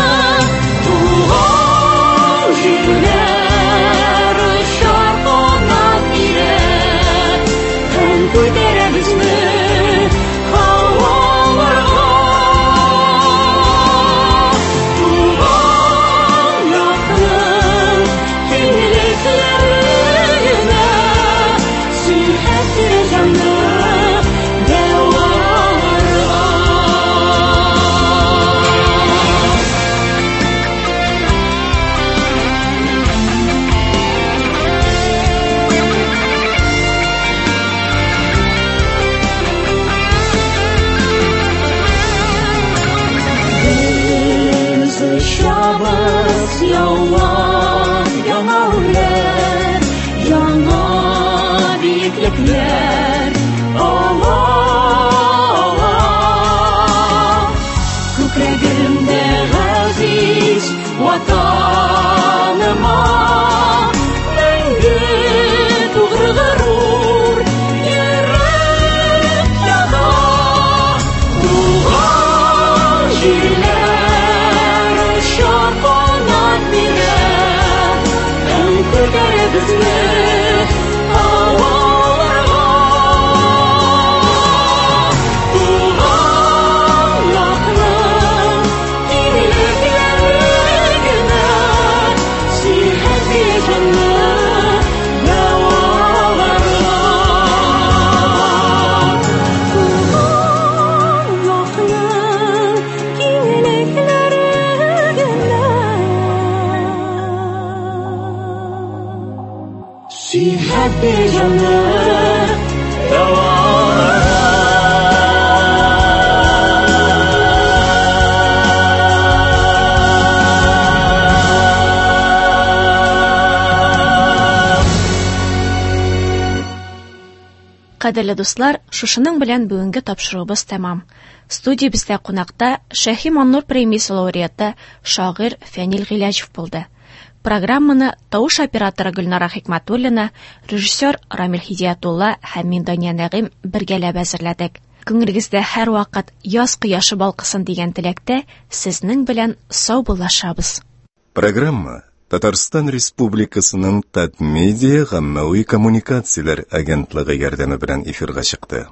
Туган җирләр шаркылдап бирә, һәм күтәрә безне һаваларга. Туган якның киңлекләренә сихәт бирә җанны дәваларга. Biz очабыз яулап яңа үрләр, яңа биеклекләр ала, ала. Күкрәгемдә газиз ватаныма мәңге тугры горур йөрәк яна. Туган җирләр шаркылдап бирә, һәм күтәрә безне һаваларга. Туган якның киңлекләренә сихәт бирә җанны дәваларга. Туган якның киңлекләренә сихәт бирә җанны дәваларга. Кадерле дуслар, шушының белән бүгенге тапшыруыбыз тәмам. Студиябездә кунакта Шәһи Маннур премиясе лауреаты шагыйрь Фәнил Гыйләҗев булды. Программаны тавыш операторы Гөлнара Хикмәтуллина, режиссер Рамил Хидиятулла һәм мин Дания Нәгыйм бергәләп әзерләдек. Күңелегездә һәрвакыт яз кояшы балкысын дигән теләктә сезнең белән саубуллашабыз. Программа Татарстан Республикасының Татмедиа гаммәви коммуникацияләр агентлыгы ярдәме белән эфирга чыкты.